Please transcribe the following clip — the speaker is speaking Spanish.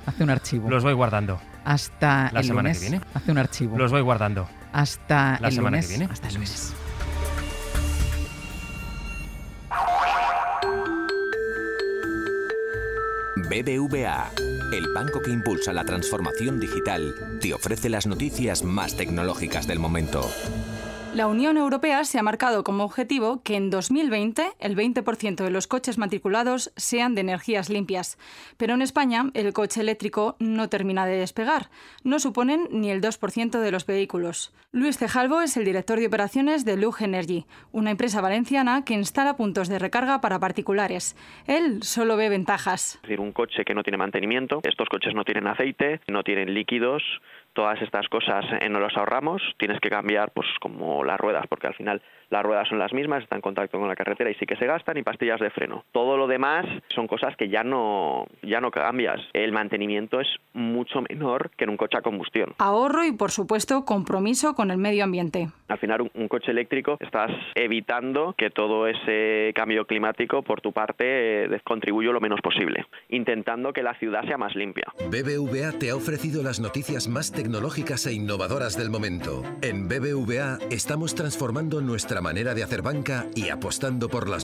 Hace un archivo. Los voy guardando. Hasta La el semana lunes. que viene. Hace un archivo. Los voy guardando. Hasta La el semana lunes. que viene. Hasta el lunes. BBVA, el banco que impulsa la transformación digital, te ofrece las noticias más tecnológicas del momento. La Unión Europea se ha marcado como objetivo que en 2020 el 20% de los coches matriculados sean de energías limpias. Pero en España el coche eléctrico no termina de despegar. No suponen ni el 2% de los vehículos. Luis Cejalvo es el director de operaciones de Lug Energy, una empresa valenciana que instala puntos de recarga para particulares. Él solo ve ventajas. Es decir, un coche que no tiene mantenimiento, estos coches no tienen aceite, no tienen líquidos. Todas estas cosas no las ahorramos, tienes que cambiar pues como las ruedas, porque al final las ruedas son las mismas, están en contacto con la carretera y sí que se gastan, y pastillas de freno. Todo lo demás son cosas que ya no cambias. El mantenimiento es mucho menor que en un coche a combustión. Ahorro y, por supuesto, compromiso con el medio ambiente. Al final, un coche eléctrico estás evitando que todo ese cambio climático por tu parte contribuya lo menos posible, intentando que la ciudad sea más limpia. BBVA te ha ofrecido las noticias más tecnológicas e innovadoras del momento. En BBVA estamos transformando nuestra manera de hacer banca y apostando por las